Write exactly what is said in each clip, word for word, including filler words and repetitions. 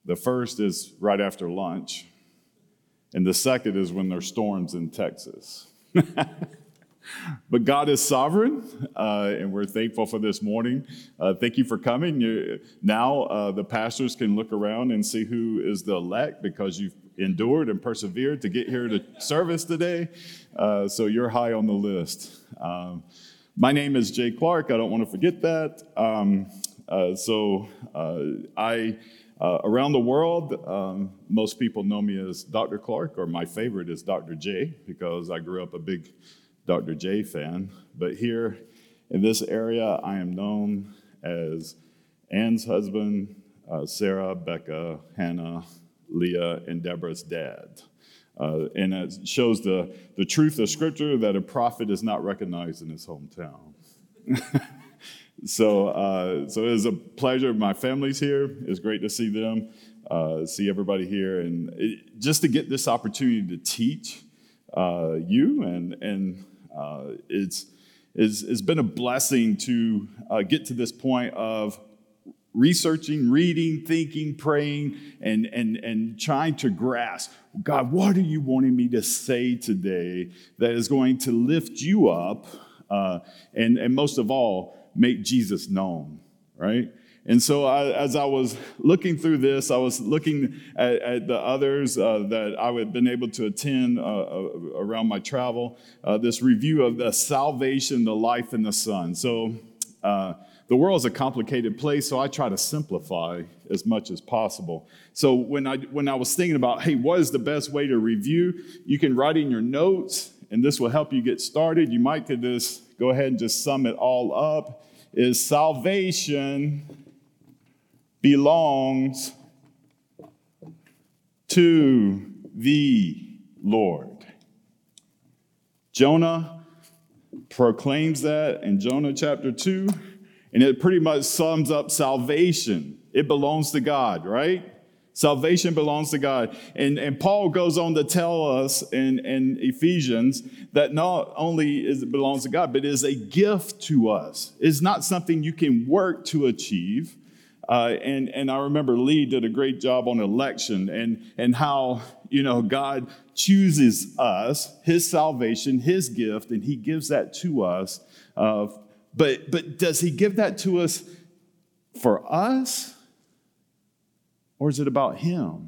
The first is right after lunch, and the second is when there's storms in Texas. But God is sovereign, uh, and we're thankful for this morning. Uh, thank you for coming. You're, now uh, the pastors can look around and see who is the elect because you've endured and persevered to get here to service today. Uh, so you're high on the list. Um, my name is Jay Clark. I don't want to forget that. Um, uh, so uh, I, uh, around the world, um, most people know me as Doctor Clark, or my favorite is Doctor J, because I grew up a big Doctor J fan, but here in this area, I am known as Ann's husband, uh, Sarah, Becca, Hannah, Leah, and Deborah's dad. Uh, and it shows the, the truth of Scripture that a prophet is not recognized in his hometown. so uh, so it is a pleasure. My family's here. It's great to see them, uh, see everybody here, and it, just to get this opportunity to teach uh, you and and Uh, it's, it's, it's been a blessing to uh, get to this point of researching, reading, thinking, praying, and, and, and trying to grasp, God, what are you wanting me to say today that is going to lift you up uh, and, and most of all, make Jesus known, right? And so I, as I was looking through this, I was looking at, at the others uh, that I had been able to attend uh, uh, around my travel, uh, this review of the salvation, the life, and the Son. So uh, the world is a complicated place, so I try to simplify as much as possible. So when I, when I was thinking about, hey, what is the best way to review? You can write in your notes, and this will help you get started. You might could just go ahead and just sum it all up. Is salvation belongs to the Lord. Jonah proclaims that in Jonah chapter two, and it pretty much sums up salvation. It belongs to God, right? Salvation belongs to God. And, and Paul goes on to tell us in, in Ephesians that not only is it belongs to God, but it is a gift to us. It's not something you can work to achieve. Uh, and, and I remember Lee did a great job on election and, and how, you know, God chooses us, his salvation, his gift, and he gives that to us. Uh, but, but does he give that to us for us? Or is it about him?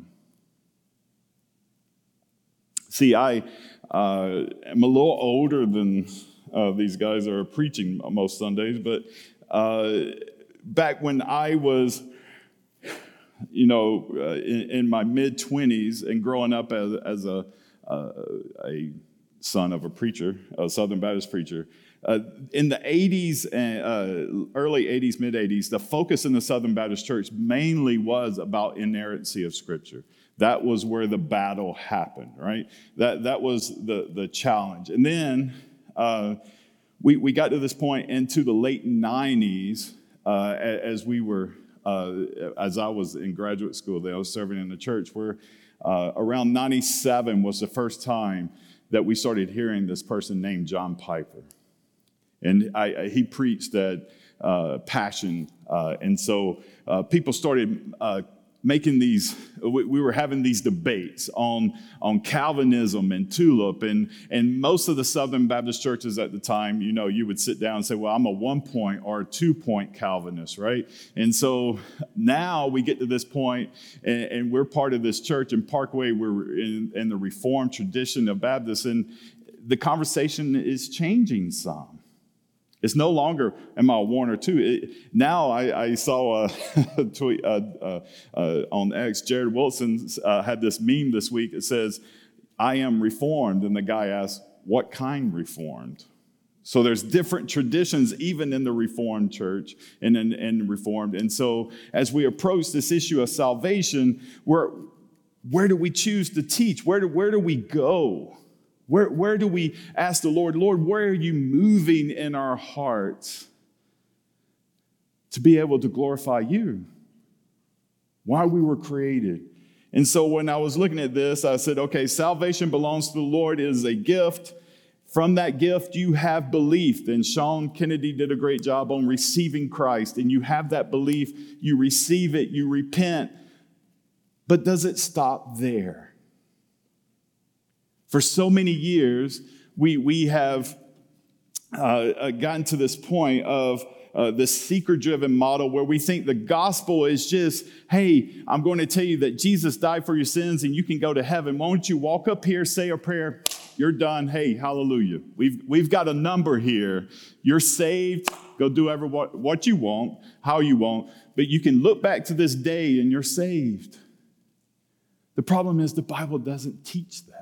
See, I uh, am a little older than uh, these guys that are preaching most Sundays, but uh, back when I was, you know, uh, in, in my mid-twenties and growing up as, as a, uh, a son of a preacher, a Southern Baptist preacher, uh, in the eighties, and uh, early eighties, mid-eighties, the focus in the Southern Baptist Church mainly was about inerrancy of Scripture. That was where the battle happened, right? That that was the, the challenge. And then uh, we, we got to this point into the late nineties, Uh, as we were, uh, as I was in graduate school, there I was serving in the church, where uh, around ninety-seven was the first time that we started hearing this person named John Piper. And I, I, he preached at uh, Passion. Uh, and so uh, people started uh, making these, we, we were having these debates on, on Calvinism and Tulip. And, and most of the Southern Baptist churches at the time, you know, you would sit down and say, well, I'm a one-point or a two-point Calvinist, right? And so now we get to this point, and, and we're part of this church in Parkway. We're in, in the Reformed tradition of Baptists, and the conversation is changing some. It's no longer, am I a one or two? It, now I, I saw a tweet uh, uh, uh, on X, Jared Wilson uh, had this meme this week. It says, I am reformed. And the guy asked, what kind reformed? So there's different traditions even in the Reformed church and in, in Reformed. And so as we approach this issue of salvation, we're, where do we choose to teach? Where do, where do we go? Where, where do we ask the Lord, Lord, where are you moving in our hearts to be able to glorify you? Why we were created. And so when I was looking at this, I said, okay, salvation belongs to the Lord. It is a gift. From that gift, you have belief. And Sean Kennedy did a great job on receiving Christ. And you have that belief. You receive it. You repent. But does it stop there? For so many years, we, we have uh, gotten to this point of uh, this seeker-driven model where we think the gospel is just, hey, I'm going to tell you that Jesus died for your sins and you can go to heaven. Why don't you walk up here, say a prayer, you're done. Hey, hallelujah. We've, we've got a number here. You're saved. Go do ever what, what you want, how you want. But you can look back to this day and you're saved. The problem is the Bible doesn't teach that.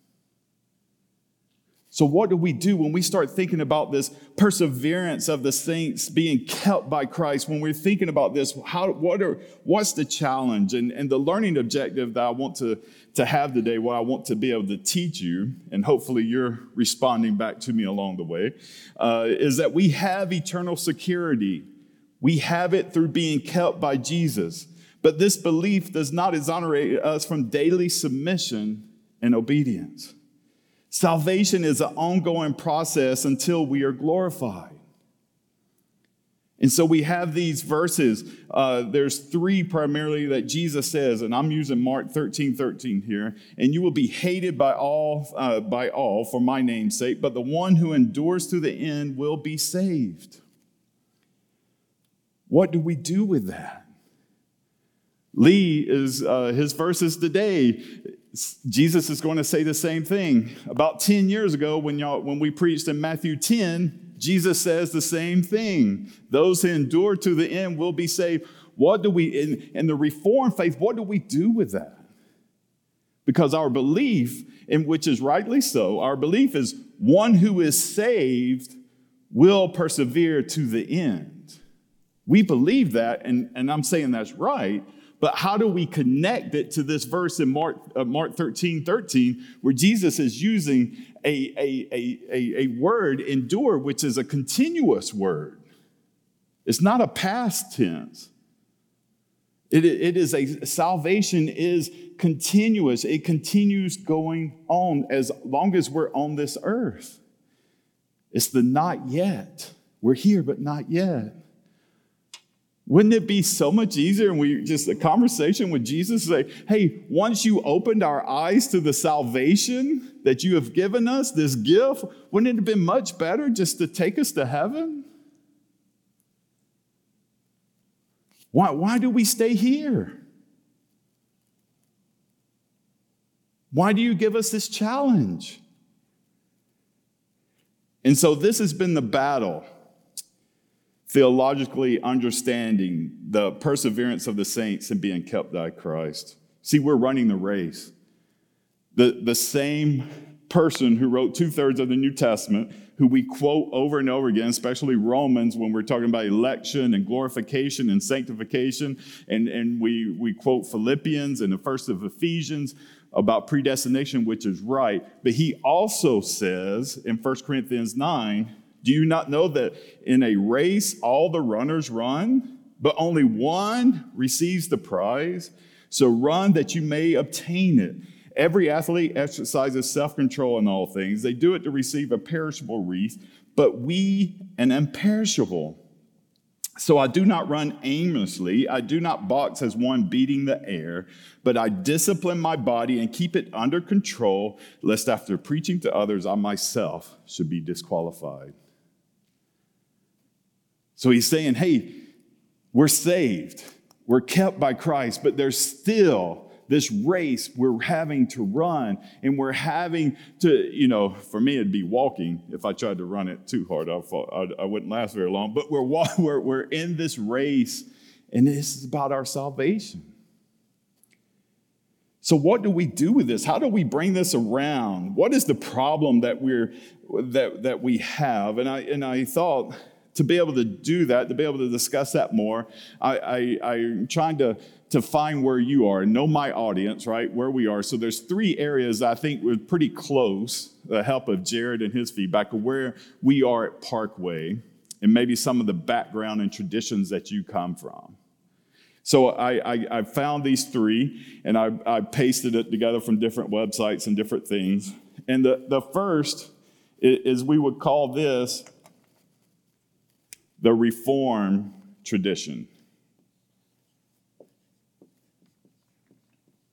So what do we do when we start thinking about this perseverance of the saints being kept by Christ? When we're thinking about this, how, what are, what's the challenge? And, and the learning objective that I want to, to have today, what I want to be able to teach you, and hopefully you're responding back to me along the way, uh, is that we have eternal security. We have it through being kept by Jesus. But this belief does not exonerate us from daily submission and obedience. Salvation is an ongoing process until we are glorified. And so we have these verses. Uh, there's three primarily that Jesus says, and I'm using Mark thirteen thirteen here. And you will be hated by all, uh, by all for my name's sake, but the one who endures to the end will be saved. What do we do with that? Lee is uh, his verses today. Jesus is going to say the same thing. About ten years ago, when y'all, when we preached in Matthew ten, Jesus says the same thing. Those who endure to the end will be saved. What do we, in, in the Reformed faith, what do we do with that? Because our belief, in which is rightly so, our belief is one who is saved will persevere to the end. We believe that, and, and I'm saying that's right. But how do we connect it to this verse in Mark, uh, Mark thirteen thirteen, where Jesus is using a, a, a, a, a word, endure, which is a continuous word? It's not a past tense. It, it is a, salvation is continuous. It continues going on as long as we're on this earth. It's the not yet. We're here, but not yet. Wouldn't it be so much easier and we just a conversation with Jesus say, hey, once you opened our eyes to the salvation that you have given us, this gift, wouldn't it have been much better just to take us to heaven? Why, why do we stay here? Why do you give us this challenge? And so this has been the battle. Theologically understanding the perseverance of the saints and being kept by Christ. See, we're running the race. The, the same person who wrote two-thirds of the New Testament, who we quote over and over again, especially Romans when we're talking about election and glorification and sanctification, and, and we, we quote Philippians and the first of Ephesians about predestination, which is right. But he also says in First Corinthians nine, do you not know that in a race all the runners run, but only one receives the prize? So run that you may obtain it. Every athlete exercises self-control in all things. They do it to receive a perishable wreath, but we an imperishable. So I do not run aimlessly. I do not box as one beating the air, but I discipline my body and keep it under control, lest after preaching to others, I myself should be disqualified. So he's saying, hey, we're saved. We're kept by Christ, but there's still this race we're having to run, and we're having to, you know, for me it'd be walking. If I tried to run it too hard, I, I, I wouldn't last very long. But we're, we're, we're in this race, and this is about our salvation. So what do we do with this? How do we bring this around? What is the problem that we're that that we have? And I and I thought, to be able to do that, to be able to discuss that more, I, I, I'm trying to, to find where you are and know my audience, right, where we are. So there's three areas I think were pretty close, the help of Jared and his feedback, of where we are at Parkway and maybe some of the background and traditions that you come from. So I, I, I found these three, and I, I pasted it together from different websites and different things. And the, the first is, we would call this the Reformed tradition.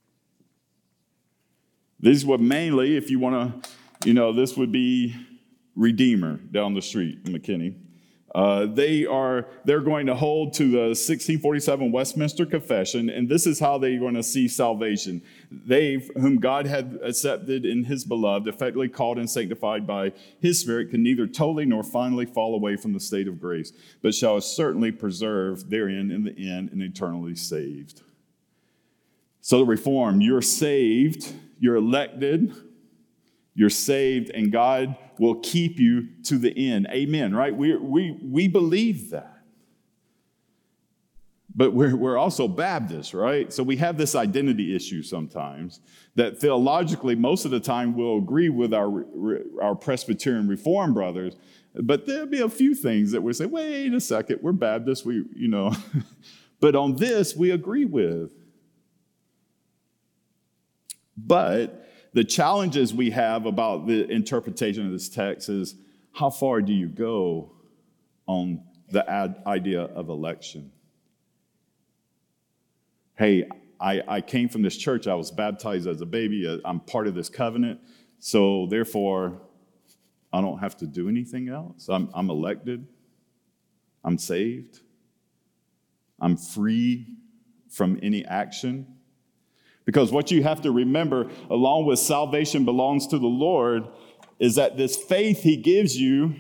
These would mainly, if you want to, you know, this would be Redeemer down the street in McKinney. Uh, they are, they're going to hold to the sixteen forty-seven Westminster Confession, and this is how they're going to see salvation. They, whom God had accepted in his beloved, effectively called and sanctified by his Spirit, can neither totally nor finally fall away from the state of grace, but shall certainly preserve therein in the end and eternally saved. So the Reformed, you're saved, you're elected, you're saved, and God will keep you to the end. Amen, right? We we we believe that. But we're, we're also Baptists, right? So we have this identity issue sometimes that theologically, most of the time, we'll agree with our, our Presbyterian Reformed brothers, but there'll be a few things that we say, wait a second, we're Baptists, we, you know. But on this, we agree with. But the challenges we have about the interpretation of this text is, how far do you go on the ad- idea of election? Hey, I, I came from this church. I was baptized as a baby. I'm part of this covenant. So therefore, I don't have to do anything else. I'm, I'm elected. I'm saved. I'm free from any action. Because what you have to remember, along with salvation belongs to the Lord, is that this faith he gives you,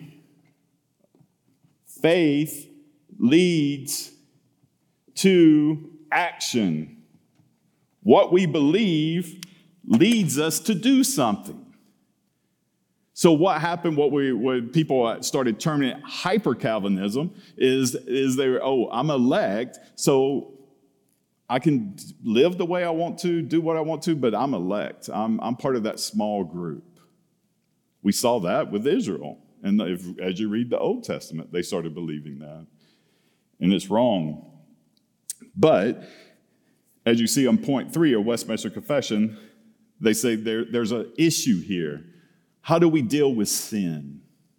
faith leads to action. What we believe leads us to do something. So what happened, what we what people started terming it hyper-Calvinism, is, is they were, oh, I'm elect, so I can live the way I want to, do what I want to, but I'm elect. I'm, I'm part of that small group. We saw that with Israel. And if, as you read the Old Testament, they started believing that. And it's wrong. But as you see on point three of Westminster Confession, they say there, there's an issue here. How do we deal with sin?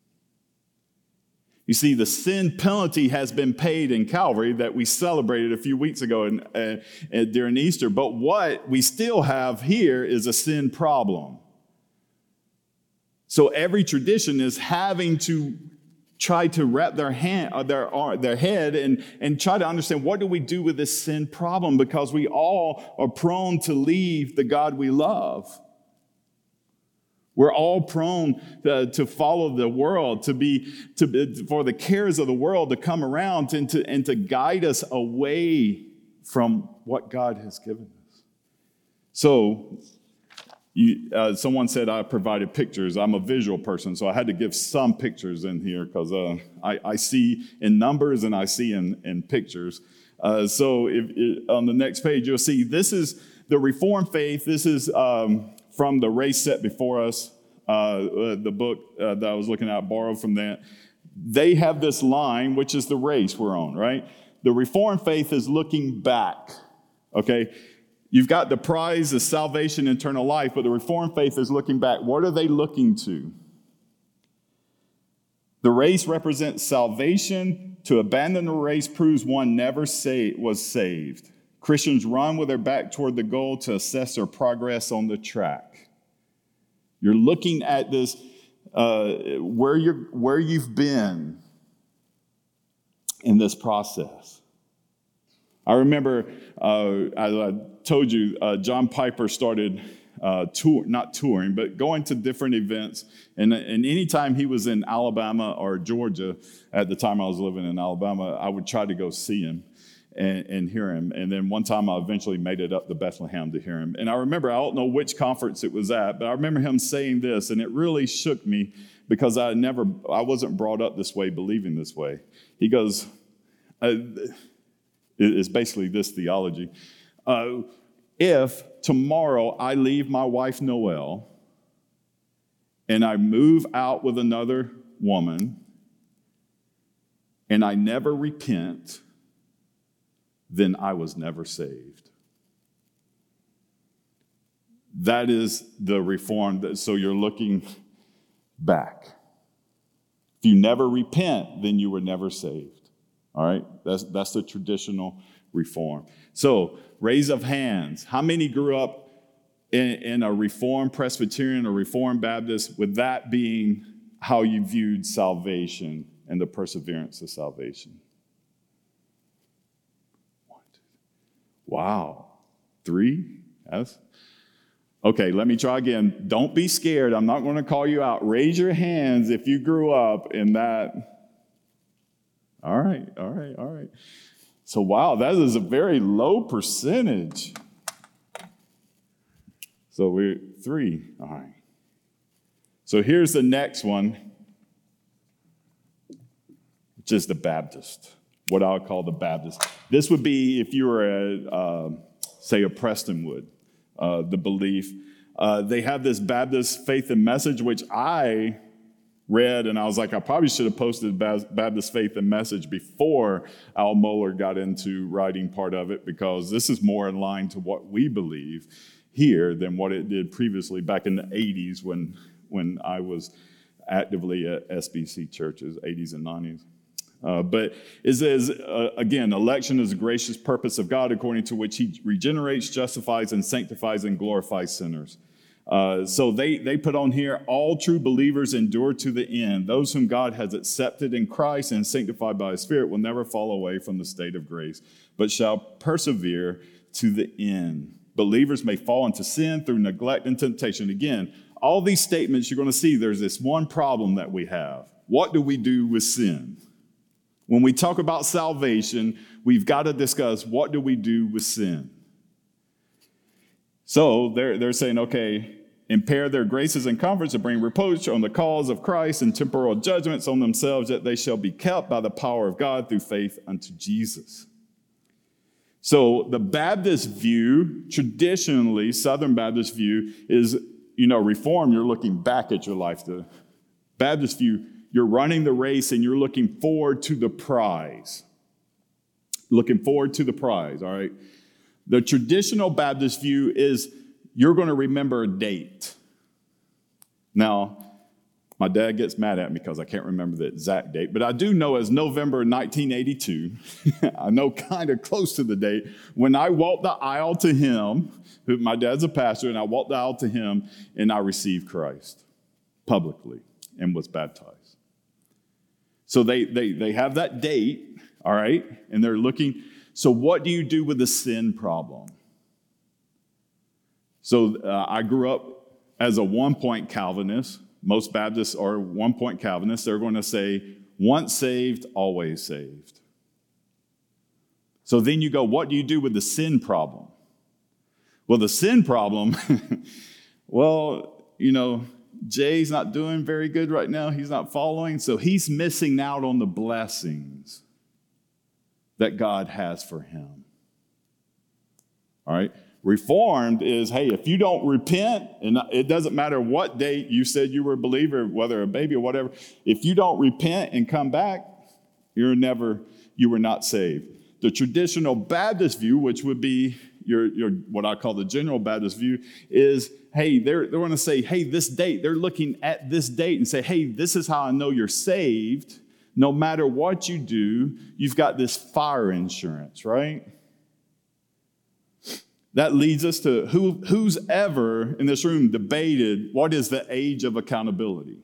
You see, the sin penalty has been paid in Calvary that we celebrated a few weeks ago in, uh, uh, during Easter. But what we still have here is a sin problem. So every tradition is having to try to wrap their hand, uh, their, uh, their head and, and try to understand, what do we do with this sin problem? Because we all are prone to leave the God we love. We're all prone to, to follow the world, to be to for the cares of the world to come around and to and to guide us away from what God has given us. So, you, uh, someone said I provided pictures. I'm a visual person, so I had to give some pictures in here because uh, I, I see in numbers and I see in in pictures. Uh, so, if, if, on the next page, you'll see this is the Reformed faith. This is Um, from the race set before us, uh, uh, the book uh, that I was looking at, borrowed from that. They have this line, which is the race we're on, right? The Reformed faith is looking back, okay? You've got the prize of salvation, eternal life, but the Reformed faith is looking back. What are they looking to? The race represents salvation. To abandon the race proves one never sa- was saved. Christians run with their back toward the goal to assess their progress on the track. You're looking at this, uh, where you're, where you've been in this process. I remember, uh, as I told you, uh, John Piper started uh, tour, not touring, but going to different events. And, and anytime he was in Alabama or Georgia, at the time I was living in Alabama, I would try to go see him. And, and hear him. And then one time I eventually made it up to Bethlehem to hear him. And I remember, I don't know which conference it was at, but I remember him saying this, and it really shook me because I never, I wasn't brought up this way, believing this way. He goes, uh, it's basically this theology. Uh, if tomorrow I leave my wife Noelle and I move out with another woman and I never repent, then I was never saved. That is the reform. So you're looking back. If you never repent, then you were never saved. All right? That's, that's the traditional reform. So, raise of hands. How many grew up in, in a Reformed Presbyterian or Reformed Baptist, with that being how you viewed salvation and the perseverance of salvation? One, two, wow. Three? Yes. Okay, let me try again. Don't be scared. I'm not going to call you out. Raise your hands if you grew up in that. All right, all right, all right. So, wow, that is a very low percentage. So we're three. All right. So here's the next one, which is the Baptist, what I would call the Baptist. This would be if you were a, uh, say, a Prestonwood. Uh, the belief. Uh, they have this Baptist Faith and Message, which I read, and I was like, I probably should have posted Baptist Faith and Message before Al Mohler got into writing part of it, because this is more in line to what we believe here than what it did previously back in the eighties when, when I was actively at S B C churches, eighties and nineties. Uh, but it says, uh, again, election is a gracious purpose of God according to which he regenerates, justifies, and sanctifies and glorifies sinners. Uh, so they, they put on here, all true believers endure to the end. Those whom God has accepted in Christ and sanctified by his Spirit will never fall away from the state of grace, but shall persevere to the end. Believers may fall into sin through neglect and temptation. Again, all these statements, you're going to see there's this one problem that we have. What do we do with sin? When we talk about salvation, we've got to discuss, what do we do with sin? So they're, they're saying, okay, impair their graces and comforts to bring reproach on the cause of Christ and temporal judgments on themselves, that they shall be kept by the power of God through faith unto Jesus. So the Baptist view, traditionally, Southern Baptist view is, you know, Reform, you're looking back at your life. The Baptist view, you're running the race and you're looking forward to the prize. Looking forward to the prize, all right? The traditional Baptist view is you're going to remember a date. Now, my dad gets mad at me because I can't remember the exact date, but I do know it's November nineteen eighty-two. I know kind of close to the date when I walked the aisle to him. My dad's a pastor, and I walked the aisle to him, and I received Christ publicly and was baptized. So they, they, they have that date, all right, and they're looking. So what do you do with the sin problem? So uh, I grew up as a one-point Calvinist. Most Baptists are one-point Calvinists. They're going to say, once saved, always saved. So then you go, what do you do with the sin problem? Well, the sin problem, well, you know, Jay's not doing very good right now. He's not following. So he's missing out on the blessings that God has for him. All right. Reformed is, hey, if you don't repent, and it doesn't matter what date you said you were a believer, whether a baby or whatever, if you don't repent and come back, you're never, you were not saved. The traditional Baptist view, which would be your, your what I call the general Baptist view, is, hey, they're, they're going to say, hey, this date, they're looking at this date and say, hey, this is how I know you're saved. No matter what you do, you've got this fire insurance, right? That leads us to who, who's ever in this room debated what is the age of accountability?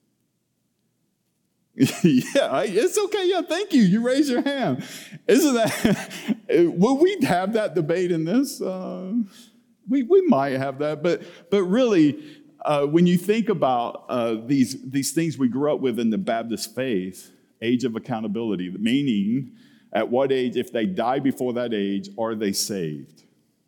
Yeah, it's okay. Yeah, thank you. You raise your hand. Isn't that, will we have that debate in this? Uh, we, we might have that, but, but really, uh, when you think about uh, these, these things we grew up with in the Baptist faith, age of accountability, meaning at what age, if they die before that age, are they saved?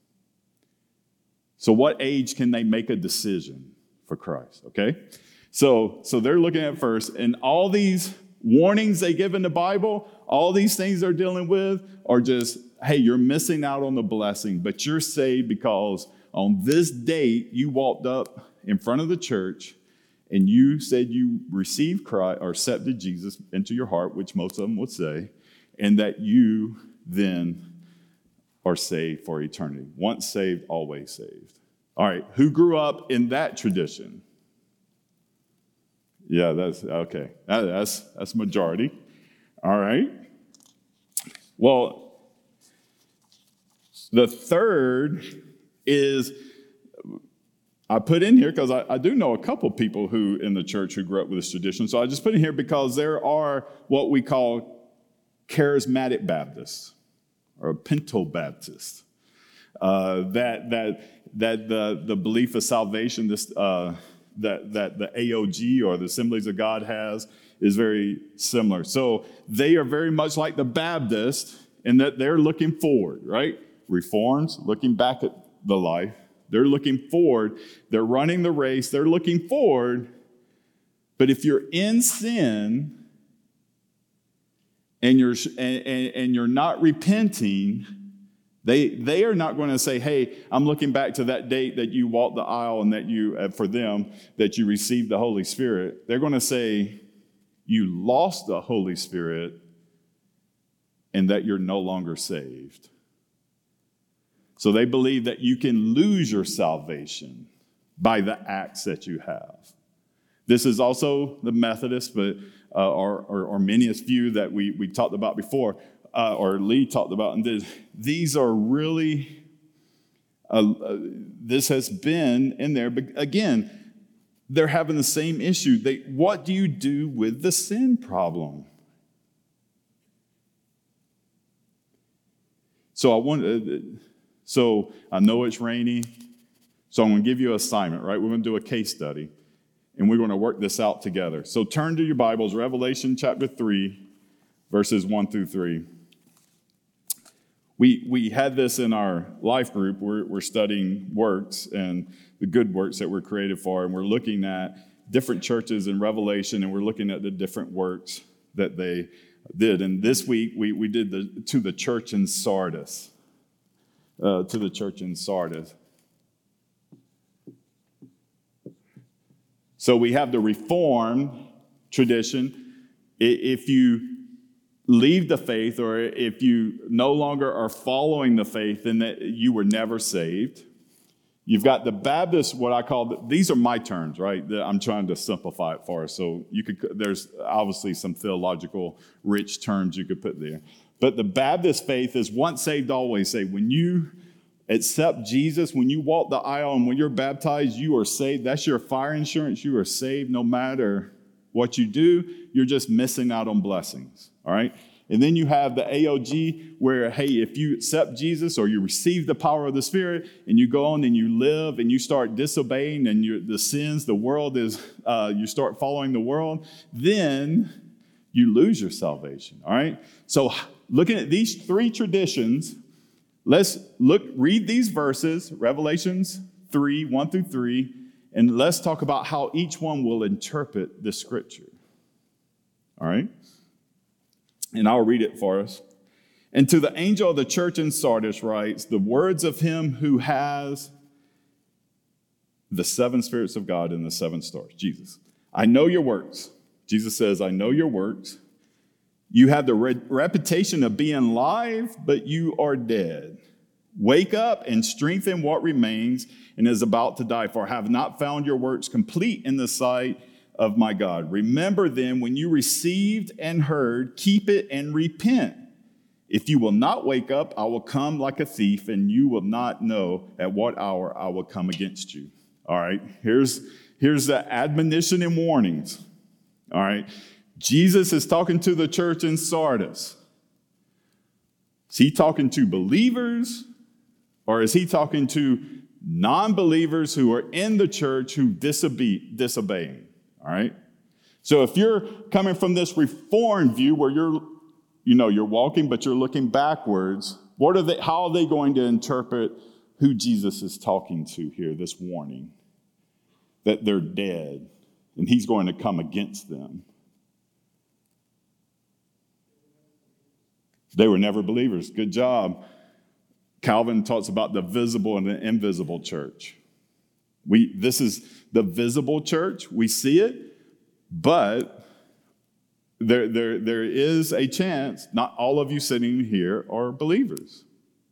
So what age can they make a decision for Christ, okay? So, so they're looking at first, and all these warnings they give in the Bible, all these things they're dealing with are just, hey, you're missing out on the blessing, but you're saved because on this date you walked up in front of the church and you said you received Christ or accepted Jesus into your heart, which most of them would say, and that you then are saved for eternity. Once saved, always saved. All right, who grew up in that tradition? Yeah, that's okay. That, that's that's majority. All right. Well, the third is I put in here because I, I do know a couple people who in the church who grew up with this tradition. So I just put in here because there are what we call charismatic Baptists or Pinto Baptists. Uh, that that that the the belief of salvation, this uh, that that the A O G or the Assemblies of God has is very similar. So they are very much like the Baptist in that they're looking forward, right? Reforms, looking back at the life. They're looking forward. They're running the race. They're looking forward. But if you're in sin and you're and, and you're not repenting, They they are not going to say, hey, I'm looking back to that date that you walked the aisle and that you, uh, for them, that you received the Holy Spirit. They're going to say, you lost the Holy Spirit and that you're no longer saved. So they believe that you can lose your salvation by the acts that you have. This is also the Methodist, but uh, or, or Arminius view that we, we talked about before. Uh, or Lee talked about, and this, these are really, uh, uh, this has been in there, but again, they're having the same issue. They, what do you do with the sin problem? So I want, uh, so I know it's rainy, so I'm going to give you an assignment, right? We're going to do a case study, and we're going to work this out together. So turn to your Bibles, Revelation chapter three, verses one through three. We we had this in our life group. We're, we're studying works and the good works that we're created for, and we're looking at different churches in Revelation, and we're looking at the different works that they did. And this week, we, we did the to the church in Sardis. Uh, to the church in Sardis. So we have the Reformed tradition. If you leave the faith, or if you no longer are following the faith, then that you were never saved. You've got the Baptist, what I call, these are my terms, right? I'm trying to simplify it for us. So you could, there's obviously some theological rich terms you could put there. But the Baptist faith is once saved, always saved. When you accept Jesus, when you walk the aisle and when you're baptized, you are saved. That's your fire insurance. You are saved no matter what you do. You're just missing out on blessings. All right? And then you have the A O G where, hey, if you accept Jesus or you receive the power of the Spirit and you go on and you live and you start disobeying and you the sins, the world is, uh, you start following the world, then you lose your salvation. All right? So looking at these three traditions, let's look, read these verses, Revelations three, one through three, and let's talk about how each one will interpret the scripture. All right? And I'll read it for us. And to the angel of the church in Sardis writes, the words of him who has the seven spirits of God and the seven stars, Jesus. I know your works. Jesus says, I know your works. You have the re- reputation of being alive, but you are dead. Wake up and strengthen what remains and is about to die, for I have not found your works complete in the sight of my God. Remember then, when you received and heard, keep it and repent. If you will not wake up, I will come like a thief, and you will not know at what hour I will come against you. All right, here's, here's the admonition and warnings. All right, Jesus is talking to the church in Sardis. Is he talking to believers, or is he talking to non-believers who are in the church who disobey, disobeying? All right. So if you're coming from this Reformed view where you're, you know, you're walking, but you're looking backwards, what are they, how are they going to interpret who Jesus is talking to here, this warning? That they're dead and he's going to come against them. They were never believers. Good job. Calvin talks about the visible and the invisible church. We, this is the visible church. We see it, but there, there, there is a chance not all of you sitting here are believers.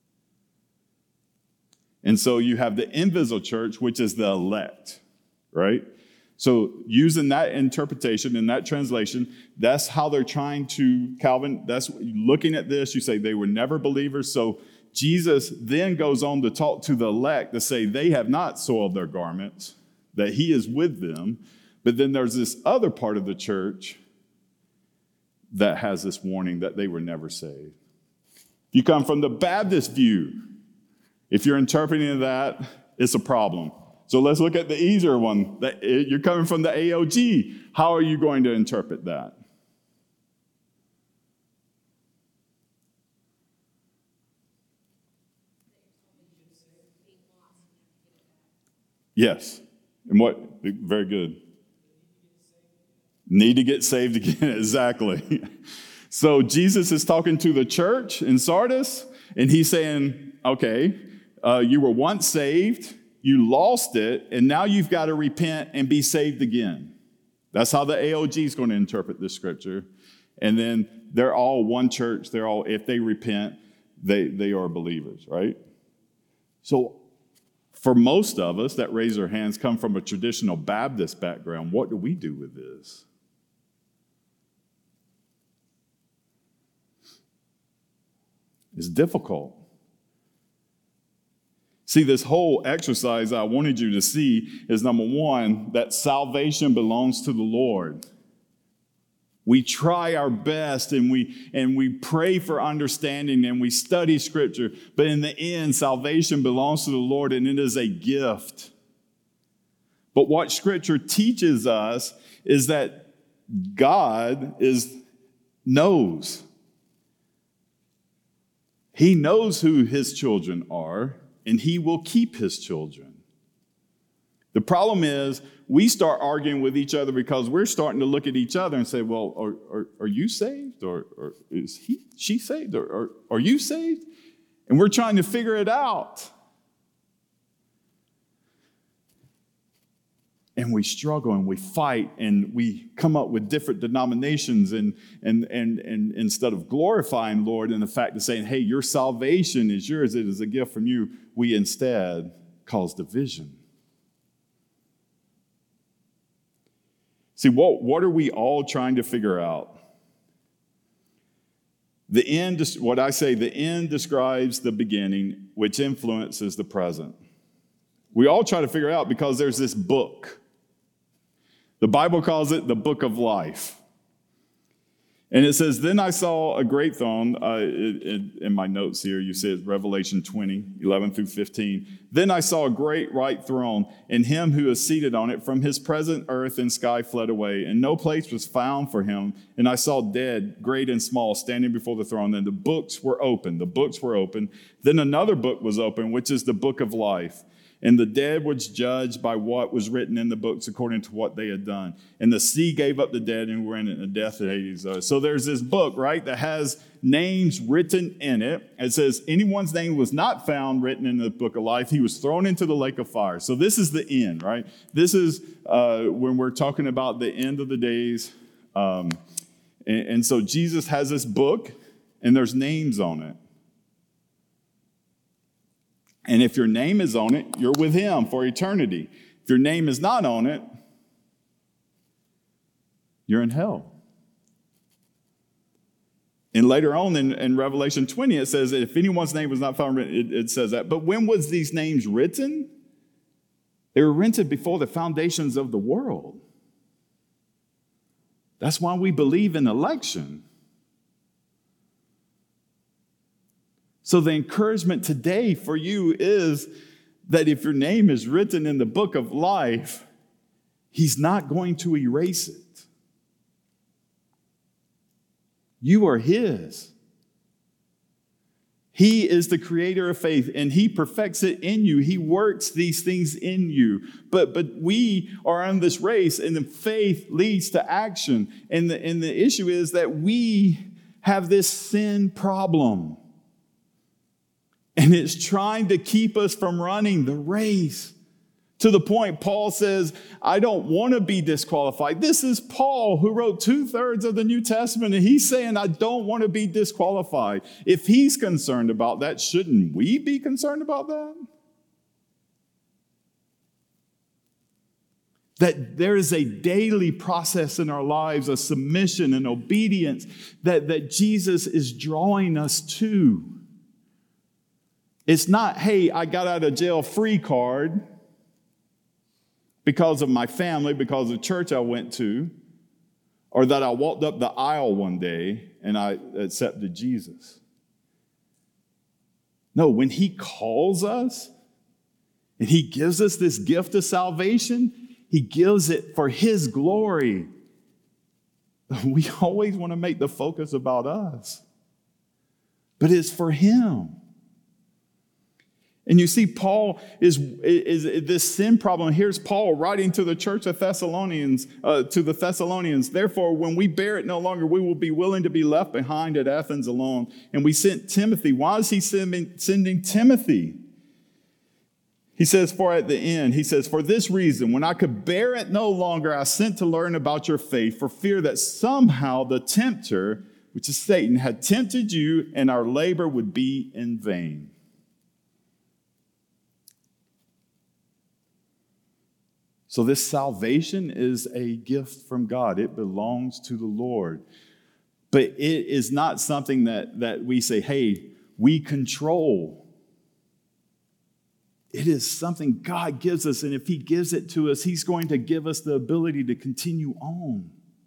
And so you have the invisible church, which is the elect, right? So using that interpretation and that translation, that's how they're trying to, Calvin, that's looking at this, you say they were never believers, so Jesus then goes on to talk to the elect to say they have not soiled their garments, that he is with them. But then there's this other part of the church that has this warning that they were never saved. If you come from the Baptist view, if you're interpreting that, it's a problem. So let's look at the easier one. You're coming from the A O G. How are you going to interpret that? Yes. And what? Very good. Need to get saved again. Exactly. So Jesus is talking to the church in Sardis, and he's saying, okay, uh, you were once saved, you lost it, and now you've got to repent and be saved again. That's how the A O G is going to interpret this scripture. And then they're all one church. They're all, if they repent, they, they are believers, right? So for most of us that raise our hands come from a traditional Baptist background, what do we do with this? It's difficult. See, this whole exercise I wanted you to see is, number one, that salvation belongs to the Lord. We try our best and we and we pray for understanding and we study Scripture, but in the end, salvation belongs to the Lord and it is a gift. But what Scripture teaches us is that God is knows. He knows who his children are, and he will keep his children. The problem is we start arguing with each other because we're starting to look at each other and say, well, are, are, are you saved? Or, or is he, she saved? Or, or are you saved? And we're trying to figure it out. And we struggle and we fight and we come up with different denominations and, and, and, and instead of glorifying Lord in the fact of saying, hey, your salvation is yours, it is a gift from you, we instead cause division. See, what, what are we all trying to figure out? The end, what I say, the end describes the beginning, which influences the present. We all try to figure out because there's this book. The Bible calls it the book of life. And it says, then I saw a great throne. Uh, it, it, in my notes here, you see it, Revelation twenty, eleven through fifteen. Then I saw a great white throne, and him who is seated on it. From his present earth and sky fled away, and no place was found for him. And I saw dead, great and small, standing before the throne. And the books were open. The books were open. Then another book was open, which is the book of life. And the dead was judged by what was written in the books according to what they had done. And the sea gave up the dead and were in it, and death and Hades. So there's this book, right, that has names written in it. It says anyone's name was not found written in the book of life. He was thrown into the lake of fire. So this is the end, right? This is uh, when we're talking about the end of the days. Um, and, and so Jesus has this book, and there's names on it. And if your name is on it, you're with him for eternity. If your name is not on it, you're in hell. And later on in, in Revelation twenty, it says that if anyone's name was not found written, it, it says that. But when was these names written? They were written before the foundations of the world. That's why we believe in election. So the encouragement today for you is that if your name is written in the book of life, he's not going to erase it. You are his. He is the creator of faith, and he perfects it in you. He works these things in you. But, but we are on this race, and the faith leads to action. And the, and the issue is that we have this sin problem. And it's trying to keep us from running the race. To the point, Paul says, I don't want to be disqualified. This is Paul who wrote two-thirds of the New Testament, and he's saying, I don't want to be disqualified. If he's concerned about that, shouldn't we be concerned about that? That there is a daily process in our lives of submission and obedience that, that Jesus is drawing us to. It's not, hey, I got out of jail free card because of my family, because of the church I went to, or that I walked up the aisle one day and I accepted Jesus. No, when he calls us and he gives us this gift of salvation, he gives it for his glory. We always want to make the focus about us, but it's for him. And you see, Paul is, is, is this sin problem. Here's Paul writing to the church of Thessalonians, uh, to the Thessalonians. Therefore, when we bear it no longer, we will be willing to be left behind at Athens alone. And we sent Timothy. Why is he sending, sending Timothy? He says, for at the end, he says, for this reason, when I could bear it no longer, I sent to learn about your faith for fear that somehow the tempter, which is Satan, had tempted you and our labor would be in vain. So this salvation is a gift from God. It belongs to the Lord. But it is not something that, that we say, hey, we control. It is something God gives us, and if he gives it to us, he's going to give us the ability to continue on.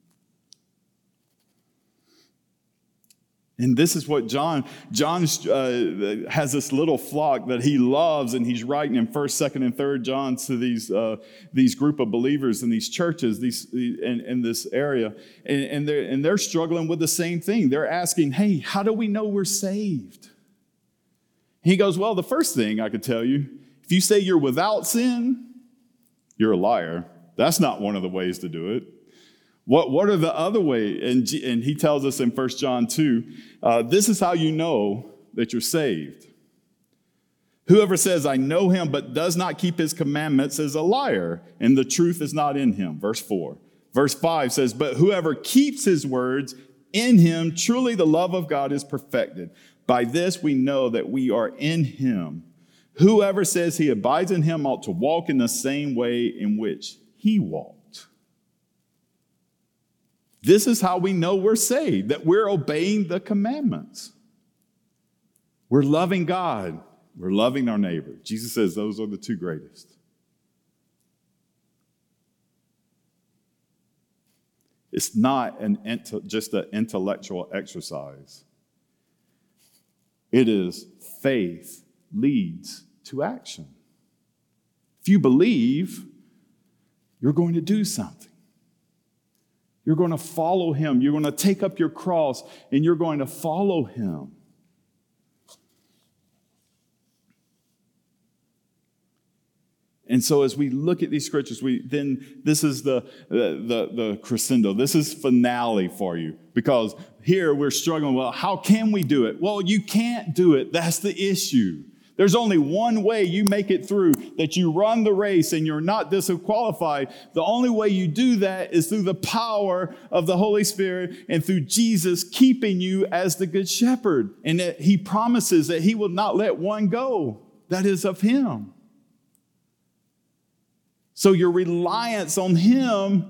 And this is what John, John uh, has this little flock that he loves, and he's writing in first, second, and third John to these uh, these group of believers in these churches, these in, in this area, and, and they're and they're struggling with the same thing. They're asking, "Hey, how do we know we're saved?" He goes, "Well, the first thing I could tell you, if you say you're without sin, you're a liar. That's not one of the ways to do it. What, what are the other ways?" And, and he tells us in First John two, uh, this is how you know that you're saved. Whoever says, I know him, but does not keep his commandments is a liar, and the truth is not in him. Verse four. Verse five says, but whoever keeps his words, in him truly the love of God is perfected. By this we know that we are in him. Whoever says he abides in him ought to walk in the same way in which he walked. This is how we know we're saved, that we're obeying the commandments. We're loving God. We're loving our neighbor. Jesus says those are the two greatest. It's not an int- just an intellectual exercise. It is faith leads to action. If you believe, you're going to do something. You're going to follow him. You're going to take up your cross and you're going to follow him. And so as we look at these scriptures, we then this is the, the, the, the crescendo. This is finale for you. Because here we're struggling, well, how can we do it? Well, you can't do it. That's the issue. There's only one way you make it through, that you run the race and you're not disqualified. The only way you do that is through the power of the Holy Spirit and through Jesus keeping you as the good shepherd. And that he promises that he will not let one go that is of him. So your reliance on him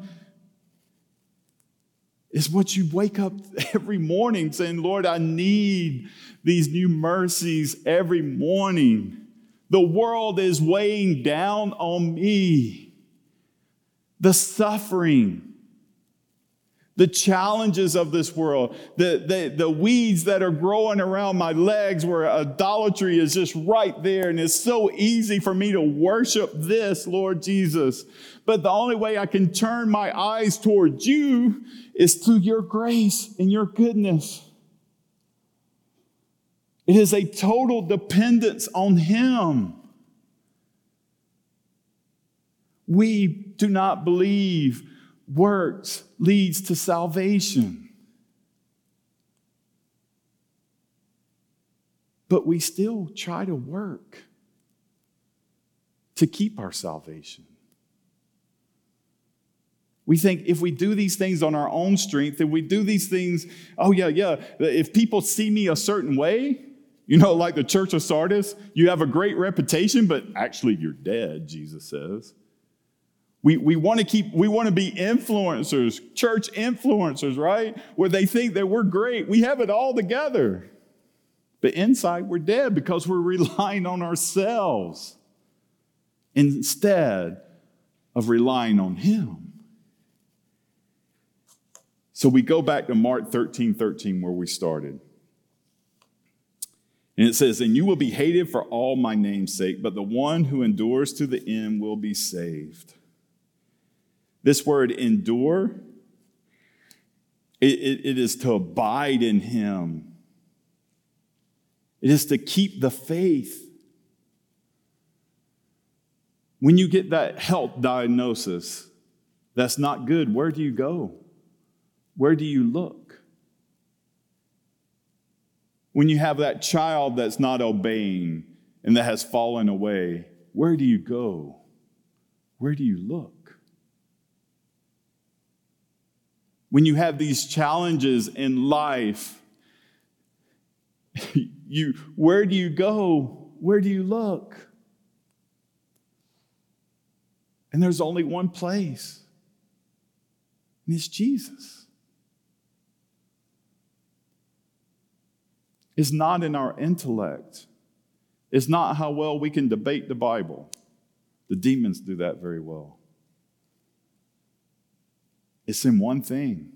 is what you wake up every morning saying, Lord, I need these new mercies every morning. The world is weighing down on me. The suffering, the challenges of this world, the, the, the weeds that are growing around my legs where idolatry is just right there. And it's so easy for me to worship this, Lord Jesus. But the only way I can turn my eyes toward you is through your grace and your goodness. It is a total dependence on him. We do not believe works leads to salvation. But we still try to work to keep our salvation. We think if we do these things on our own strength, if we do these things, oh yeah, yeah, if people see me a certain way, you know, like the church of Sardis, you have a great reputation, but actually you're dead, Jesus says. We, we want to keep, we want to be influencers, church influencers, right? Where they think that we're great. We have it all together. But inside, we're dead because we're relying on ourselves instead of relying on him. So we go back to Mark thirteen thirteen, where we started. And it says, and you will be hated for all my name's sake, but the one who endures to the end will be saved. This word endure, it, it, it is to abide in him. It is to keep the faith. When you get that health diagnosis that's not good, where do you go? Where do you look? When you have that child that's not obeying and that has fallen away, where do you go? Where do you look? When you have these challenges in life, you, where do you go? Where do you look? And there's only one place, and it's Jesus. It's not in our intellect. It's not how well we can debate the Bible. The demons do that very well. It's in one thing.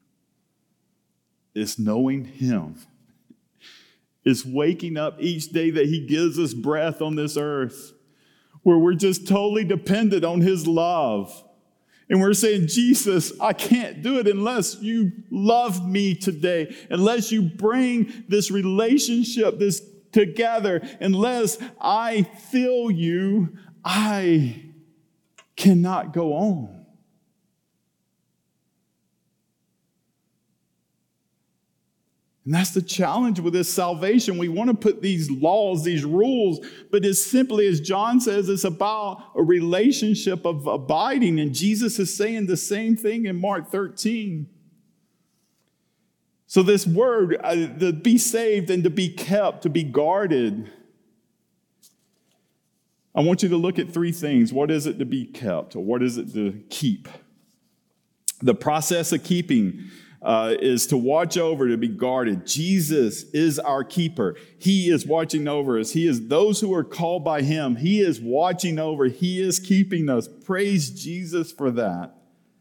It's knowing him. It's waking up each day that he gives us breath on this earth, where we're just totally dependent on his love. And we're saying, Jesus, I can't do it unless you love me today, unless you bring this relationship, this together, unless I feel you, I cannot go on. And that's the challenge with this salvation. We want to put these laws, these rules, but as simply as John says, it's about a relationship of abiding. And Jesus is saying the same thing in Mark thirteen. So this word, uh, to be saved and to be kept, to be guarded, I want you to look at three things. What is it to be kept, or what is it to keep? The process of keeping Uh, is to watch over, to be guarded. Jesus is our keeper. He is watching over us. He is those who are called by him. He is watching over. He is keeping us. Praise Jesus for that.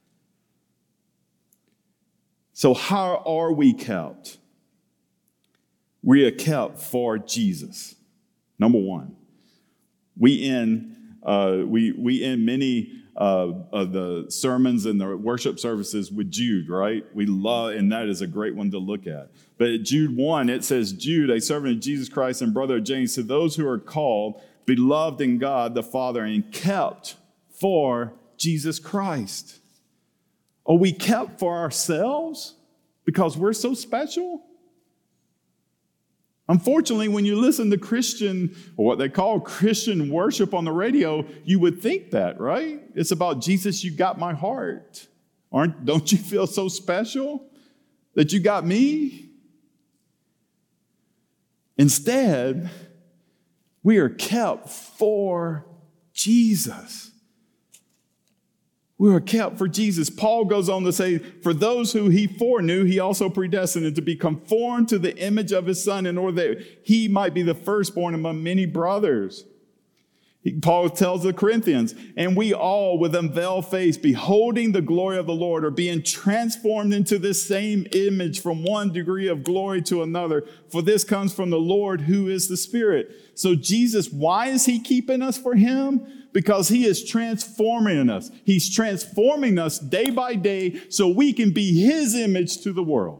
So how are we kept? We are kept for Jesus. Number one, we end, uh, we, we end many Uh, of the sermons and the worship services with Jude, right? We love, and that is a great one to look at. But at Jude one, it says, Jude, a servant of Jesus Christ and brother of James, to those who are called, beloved in God the Father, and kept for Jesus Christ. Are we kept for ourselves because we're so special? Unfortunately, when you listen to Christian, or what they call Christian worship on the radio, you would think that, right? It's about Jesus, you got my heart. Aren't, don't you feel so special that you got me? Instead, we are kept for Jesus. We are kept for Jesus. Paul goes on to say, for those who he foreknew, he also predestined to be conformed to the image of his Son in order that he might be the firstborn among many brothers. Paul tells the Corinthians, and we all with unveiled face, beholding the glory of the Lord, are being transformed into this same image from one degree of glory to another. For this comes from the Lord who is the Spirit. So Jesus, why is he keeping us for him? Because he is transforming us. He's transforming us day by day so we can be his image to the world.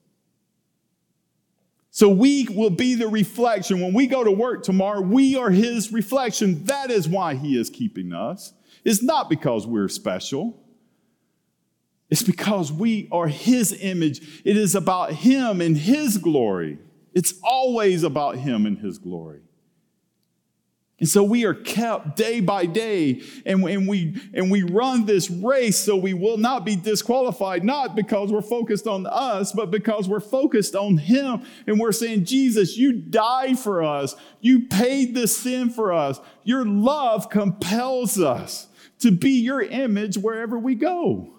So we will be the reflection. When we go to work tomorrow, we are his reflection. That is why he is keeping us. It's not because we're special. It's because we are his image. It is about him and his glory. It's always about him and his glory. And so we are kept day by day, and, and, we, and we run this race so we will not be disqualified, not because we're focused on us, but because we're focused on him. And we're saying, Jesus, you died for us. You paid the sin for us. Your love compels us to be your image wherever we go.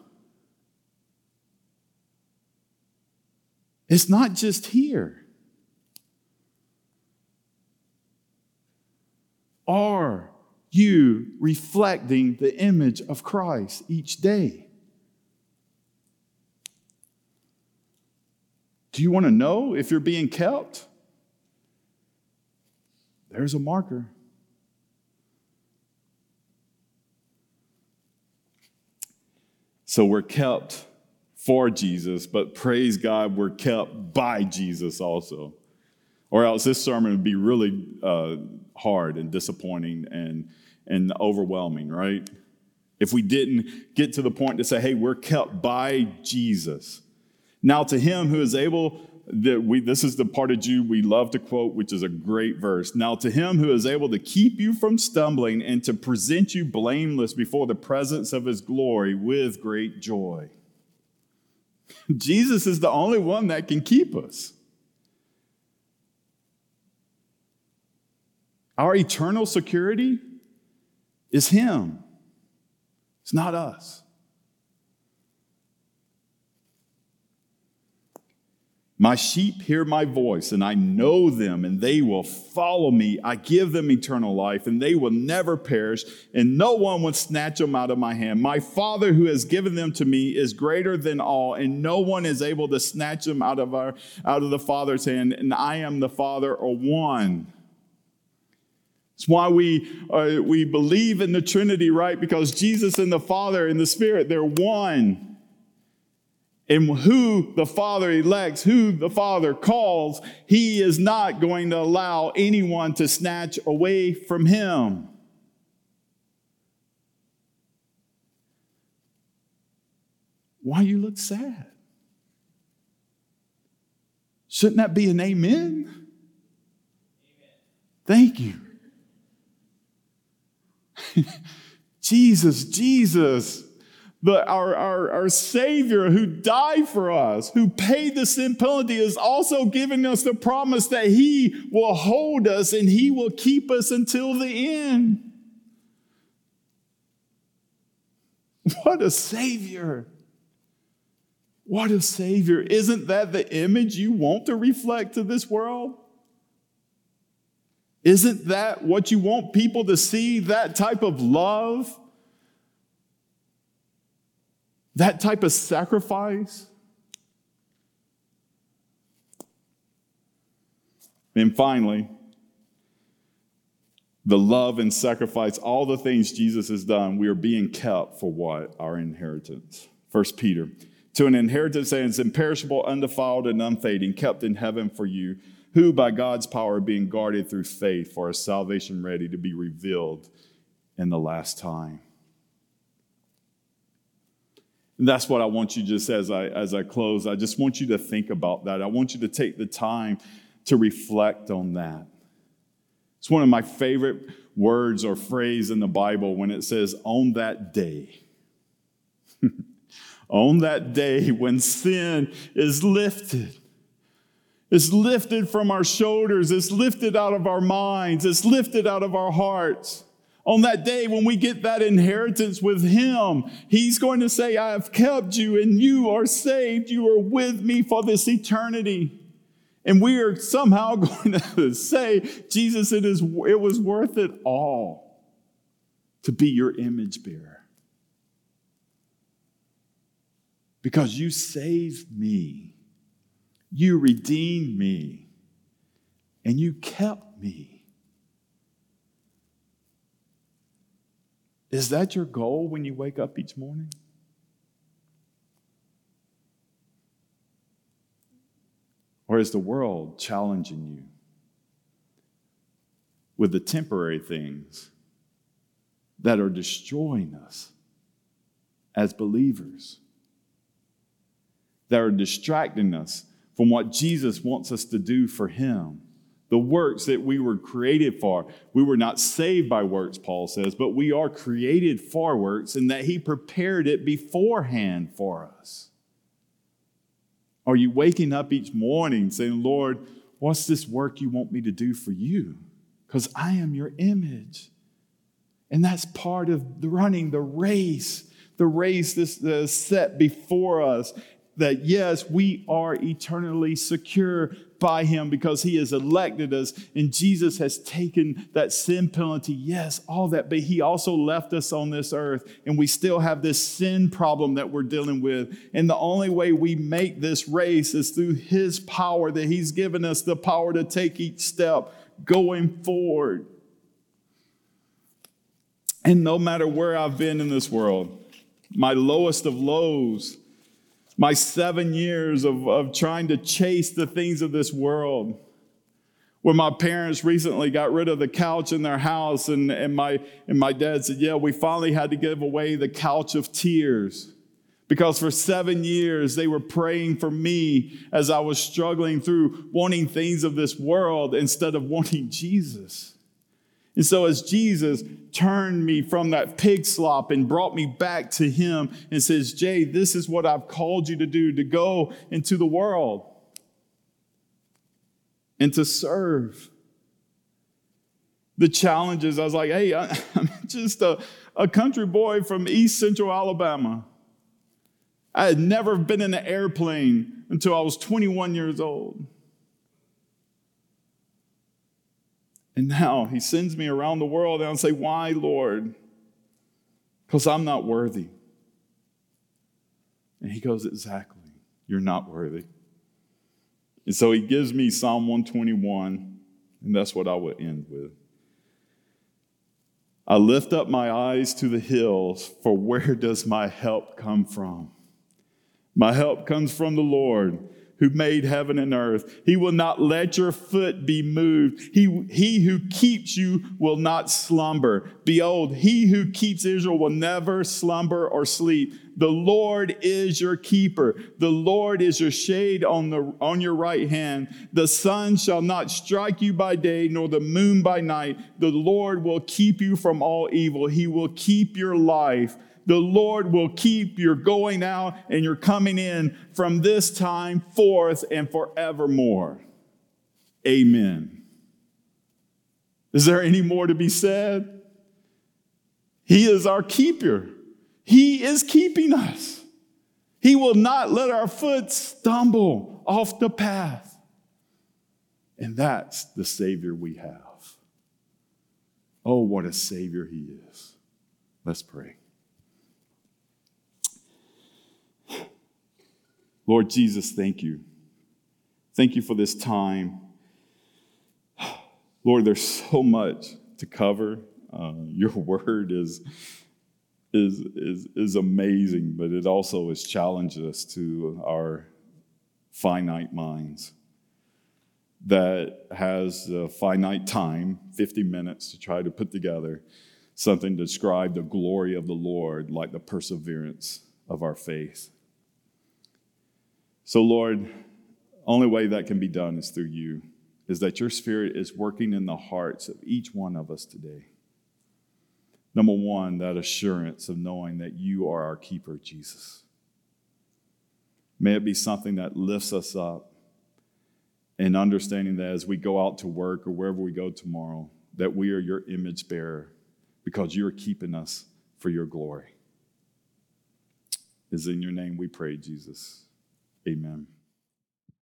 It's not just here. Are you reflecting the image of Christ each day? Do you want to know if you're being kept? There's a marker. So we're kept for Jesus, but praise God, we're kept by Jesus also. Or else this sermon would be really uh, hard and disappointing and, and overwhelming, right? If we didn't get to the point to say, hey, we're kept by Jesus. Now to him who is able, that we this is the part of Jude we love to quote, which is a great verse. Now to him who is able to keep you from stumbling and to present you blameless before the presence of his glory with great joy. Jesus is the only one that can keep us. Our eternal security is him. It's not us. My sheep hear my voice, and I know them, and they will follow me. I give them eternal life, and they will never perish, and no one will snatch them out of my hand. My Father who has given them to me is greater than all, and no one is able to snatch them out of our out of the Father's hand, and I am the Father are one. It's why we uh, we believe in the Trinity, right? Because Jesus and the Father and the Spirit, they're one. And who the Father elects, who the Father calls, he is not going to allow anyone to snatch away from him. Why you look sad? Shouldn't that be an amen? Amen. Thank you. Jesus, Jesus. The, our, our, our Savior who died for us, who paid the sin penalty, is also giving us the promise that he will hold us and he will keep us until the end. What a Savior. What a Savior. Isn't that the image you want to reflect to this world? Isn't that what you want people to see, that type of love? That type of sacrifice? And finally, the love and sacrifice, all the things Jesus has done, we are being kept for what? Our inheritance. First Peter, to an inheritance that is imperishable, undefiled, and unfading, kept in heaven for you, who by God's power are being guarded through faith for a salvation ready to be revealed in the last time. And that's what I want you just as I as I close. I just want you to think about that. I want you to take the time to reflect on that. It's one of my favorite words or phrase in the Bible when it says, on that day. On that day when sin is lifted. It's lifted from our shoulders. It's lifted out of our minds. It's lifted out of our hearts. On that day when we get that inheritance with him, he's going to say, I have kept you and you are saved. You are with me for this eternity. And we are somehow going to say, Jesus, it is, it was worth it all to be your image bearer. Because you saved me. You redeemed me. And you kept me. Is that your goal when you wake up each morning? Or is the world challenging you with the temporary things that are destroying us as believers, that are distracting us from what Jesus wants us to do for him? The works that we were created for. We were not saved by works, Paul says, but we are created for works, and that he prepared it beforehand for us. Are you waking up each morning saying, Lord, what's this work you want me to do for you? Because I am your image. And that's part of the running the race, the race that's, that's set before us. That yes, we are eternally secure, by him because he has elected us, and Jesus has taken that sin penalty. Yes, all that, but he also left us on this earth, and we still have this sin problem that we're dealing with. And the only way we make this race is through his power, that he's given us the power to take each step going forward. And no matter where I've been in this world, my lowest of lows, my seven years of, of trying to chase the things of this world, where my parents recently got rid of the couch in their house, and, and, my, and my dad said, yeah, we finally had to give away the couch of tears. Because for seven years, they were praying for me as I was struggling through wanting things of this world instead of wanting Jesus. And so as Jesus turned me from that pig slop and brought me back to him and says, Jay, this is what I've called you to do, to go into the world and to serve. The challenges, I was like, hey, I'm just a, a country boy from East Central Alabama. I had never been in an airplane until I was twenty-one years old. And now he sends me around the world, and I say, why, Lord? Because I'm not worthy. And he goes, exactly, you're not worthy. And so he gives me Psalm one twenty-one, and that's what I will end with. I lift up my eyes to the hills, for where does my help come from? My help comes from the Lord, who made heaven and earth. He will not let your foot be moved. He, he who keeps you will not slumber. Behold, he who keeps Israel will never slumber or sleep. The Lord is your keeper. The Lord is your shade on, the, on your right hand. The sun shall not strike you by day, nor the moon by night. The Lord will keep you from all evil. He will keep your life. The Lord will keep your going out and your coming in from this time forth and forevermore. Amen. Is there any more to be said? He is our keeper. He is keeping us. He will not let our foot stumble off the path. And that's the Savior we have. Oh, what a Savior he is. Let's pray. Lord Jesus, thank you. Thank you for this time. Lord, there's so much to cover. Uh, your word is, is, is, is amazing, but it also has challenged us to our finite minds. That has a finite time, fifty minutes, to try to put together something to describe the glory of the Lord, like the perseverance of our faith. So, Lord, only way that can be done is through you, is that your Spirit is working in the hearts of each one of us today. Number one, that assurance of knowing that you are our keeper, Jesus. May it be something that lifts us up, and understanding that as we go out to work or wherever we go tomorrow, that we are your image bearer because you're keeping us for your glory. It's in your name we pray, Jesus. Amen.